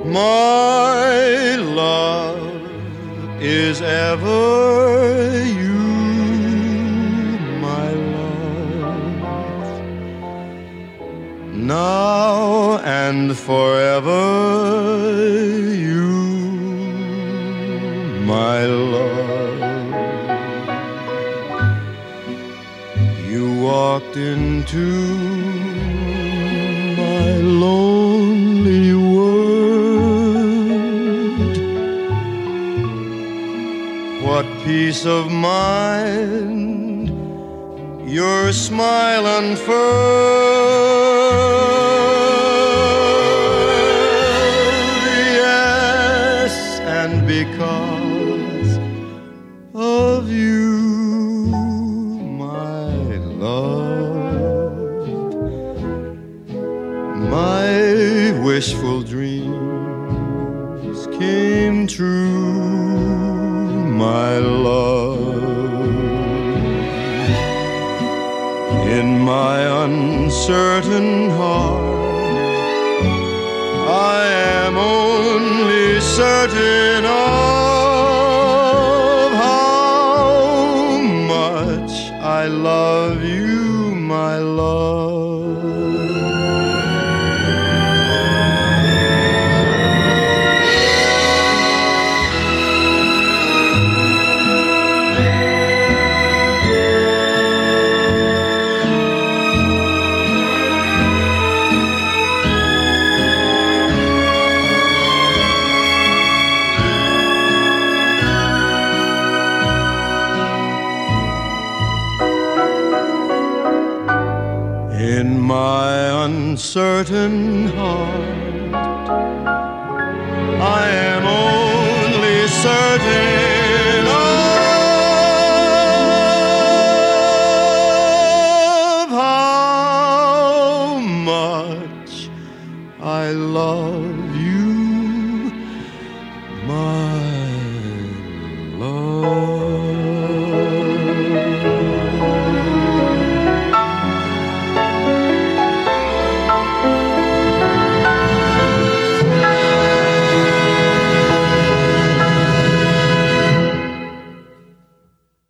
My love is ever you, my love, now and forever you, my love. You walked into my lonely world. What peace of mind your smile unfurled. Yes, and because of you, my love, my wishful dreams came true, my love. In my uncertain heart, I am only certain of how much I love you, my love. In my uncertain heart, I am only certain